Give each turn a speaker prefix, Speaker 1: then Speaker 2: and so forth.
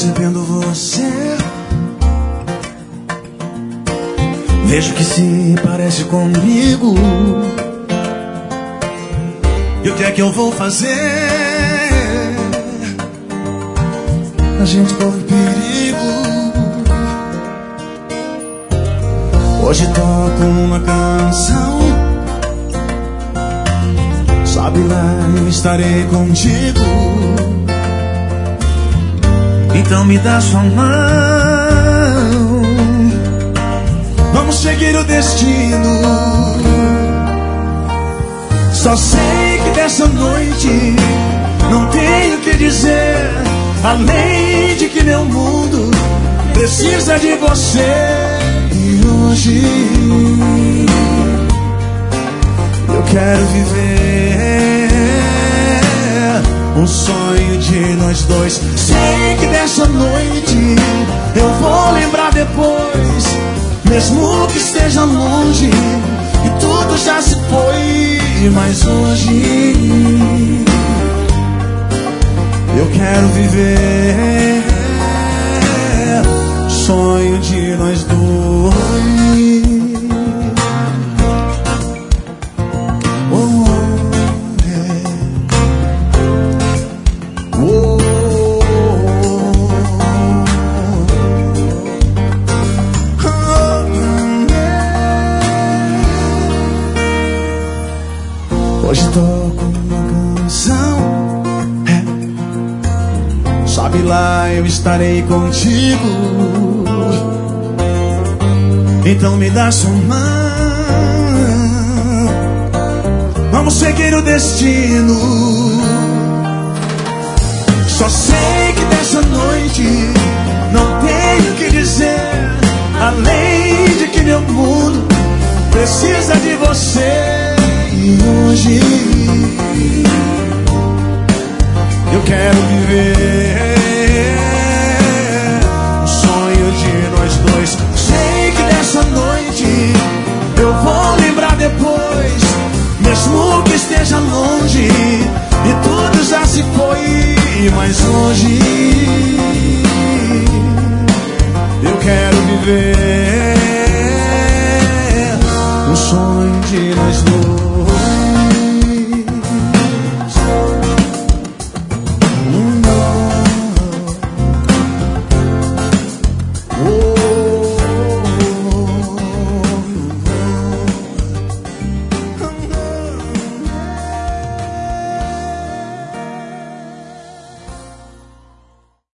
Speaker 1: percebendo você. Vejo que se parece comigo. E o que é que eu vou fazer? A gente corre perigo. Hoje toco uma canção. Sabe lá, eu estarei contigo. Então me dá sua mão. Vamos seguir o destino. Só sei que dessa noite não tenho o que dizer, além de que meu mundo precisa de você. E hoje eu quero viver um sonho de nós dois. Sei que dessa noite eu vou lembrar depois, mesmo que esteja longe e tudo já se foi. Mas hoje eu quero viver sonho de nós dois. Oh, yeah. Oh, hoje toco uma canção. Sabe lá, eu estarei contigo. Então me dá sua mão. Vamos seguir o destino. Só sei que dessa noite não tenho o que dizer, além de que meu mundo precisa de você. E hoje eu quero viver